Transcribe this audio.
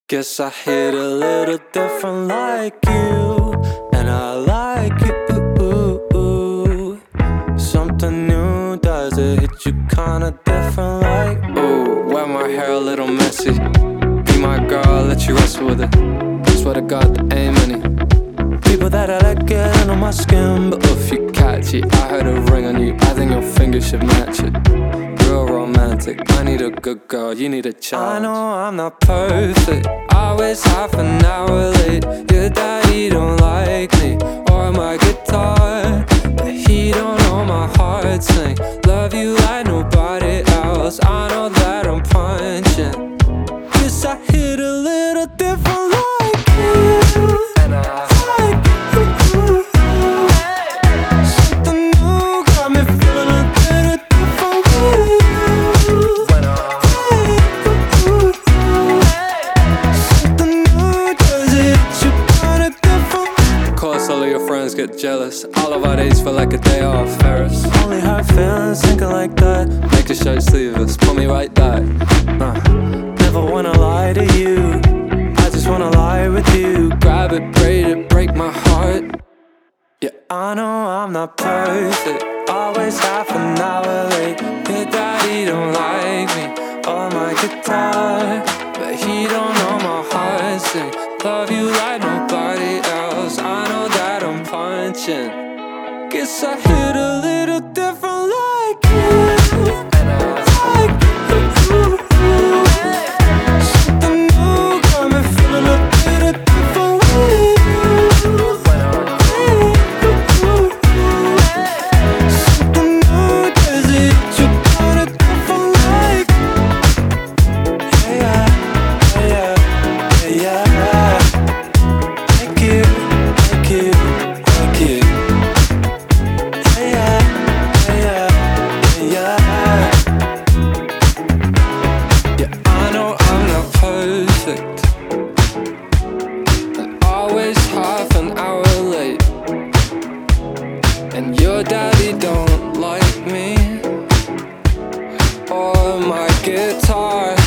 Guess I hit a little different like you, and I like you. Something new, does it hit you kinda different like ooh? Wear my hair a little messy, be my girl, let you wrestle with it. Swear to God, there ain't many people that I like getting on my skin. But if you catch it, I heard a ring on you, I think your fingers should match it. Real romantic, I need a good girl, you need a challenge. I know I'm not perfect, always half an hour late. Your daddy don't like me, or my guitar, but he don't know my heart sing. Love you like nobody else, I know that I'm punching. Guess I hit a little different like you, and I like you. Something new got me feeling a little different with you. Something new, does it hit you kinda different? Of course all of your friends get jealous, all of our days feel like a day off Ferris. Only hurt feelings thinking like that, make your shirt sleeveless, pull me right back. Never wanna lie to you, I just wanna lie with you. Grab it, braid it, break my heart. Yeah, I know I'm not perfect, always half an hour late. Your daddy don't like me, or my guitar, but he don't know my heart sing. Love you like nobody else, I know that I'm punching. Guess I hit a little different like you, and I like you. Something new got me feeling a little different with you. Something new, does it hit you kinda different like? Yeah, yeah, yeah, yeah. Like you, like you, like you. Yeah, yeah, yeah. Yeah, I know I'm not perfect, and always half an hour late. And your daddy don't like me, or my guitar,